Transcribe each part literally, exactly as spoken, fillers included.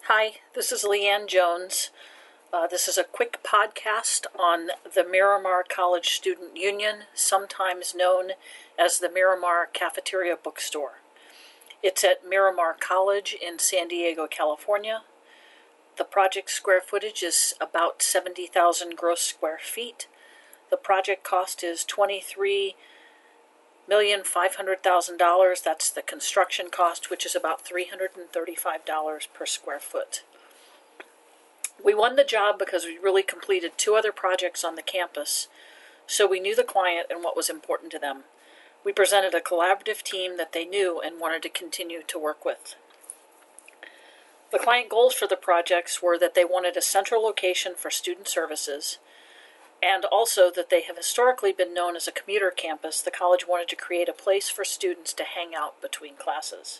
Hi, this is Leanne Jones. Uh, this is a quick podcast on the Miramar College Student Union, sometimes known as the Miramar Cafeteria Bookstore. It's at Miramar College in San Diego, California. The project square footage is about seventy thousand gross square feet. The project cost is twenty-three million five hundred thousand dollars. That's the construction cost, which is about three hundred thirty-five dollars per square foot. We won the job because we really completed two other projects on the campus, so we knew the client and what was important to them. We presented a collaborative team that they knew and wanted to continue to work with. The client goals for the projects were that they wanted a central location for student services, and also that they have historically been known as a commuter campus. The college wanted to create a place for students to hang out between classes.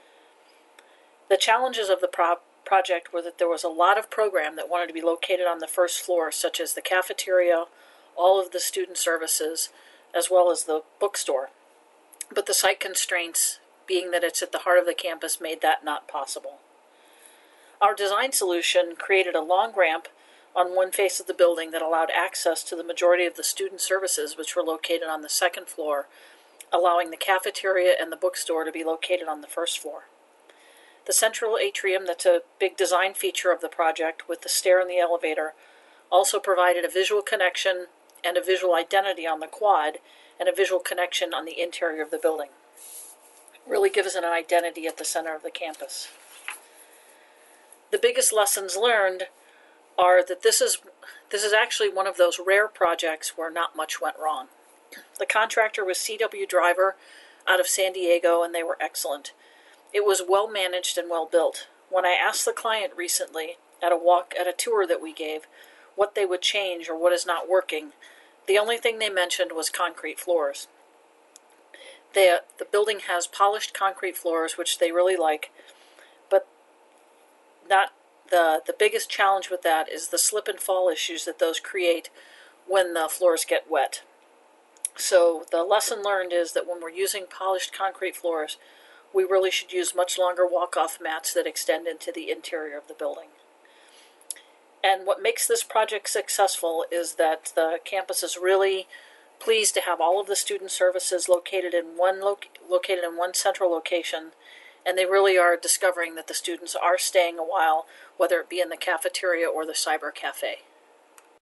The challenges of the pro- project were that there was a lot of program that wanted to be located on the first floor, such as the cafeteria, all of the student services, as well as the bookstore. But the site constraints, being that it's at the heart of the campus, made that not possible. Our design solution created a long ramp on one face of the building that allowed access to the majority of the student services, which were located on the second floor, allowing the cafeteria and the bookstore to be located on the first floor. The central atrium, that's a big design feature of the project with the stair and the elevator, also provided a visual connection and a visual identity on the quad and a visual connection on the interior of the building. It really gives it an identity at the center of the campus. The biggest lessons learned are that this is this is actually one of those rare projects where not much went wrong. The contractor was C W Driver out of San Diego, and they were excellent. It was well managed and well built. When I asked the client recently at a walk at a tour that we gave what they would change or what is not working, the only thing they mentioned was concrete floors. They, the building has polished concrete floors, which they really like, but not The, the biggest challenge with that is the slip and fall issues that those create when the floors get wet. So the lesson learned is that when we're using polished concrete floors, we really should use much longer walk-off mats that extend into the interior of the building. And what makes this project successful is that the campus is really pleased to have all of the student services located in one lo- located in one central location. And they really are discovering that the students are staying a while, whether it be in the cafeteria or the cyber cafe.